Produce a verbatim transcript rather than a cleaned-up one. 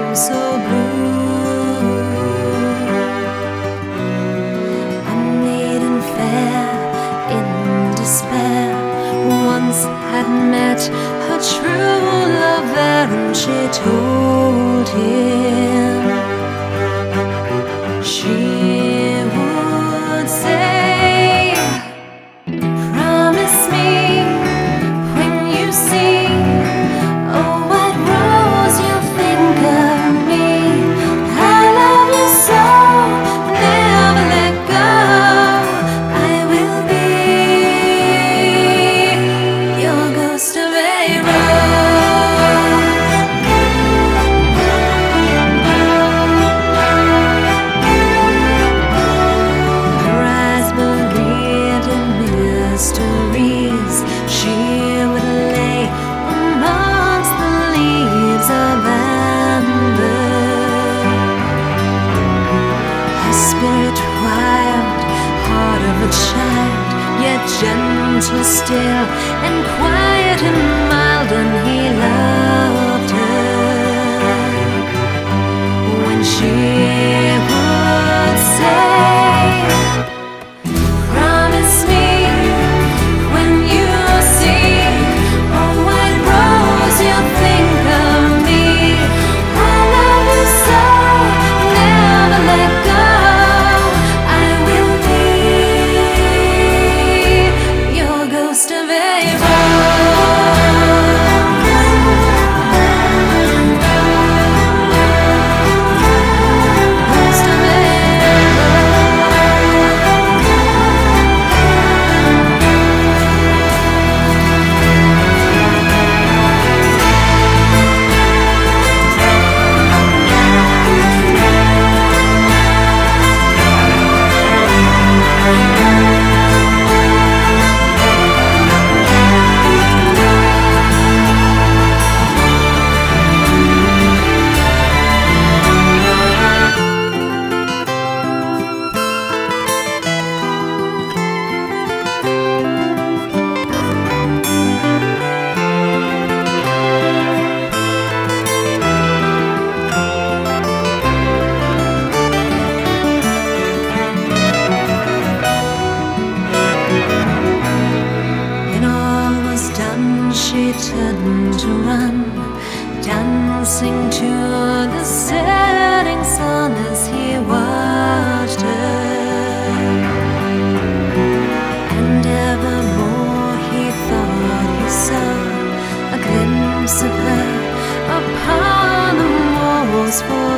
so blue. A maiden fair in despair once had met her true lover, and she told him she would say, "Promise me when you see a white rose, you'll think of me. I love you so, never let go. I will be your ghost of a rose." Her eyes believed in mysteries. She would lay amongst the leaves of amber, her spirit wild, heart of a child, yet gentle still, and quiet and mild, and he loved her when she would say, "Promise me when you see a white rose, you'll think of me. I love you so, never let go. I will be your ghost of a Ghost of a When all was done, she turned to run, dancing to the setting sun as he watched her. And evermore he thought he saw a glimpse of her upon the walls for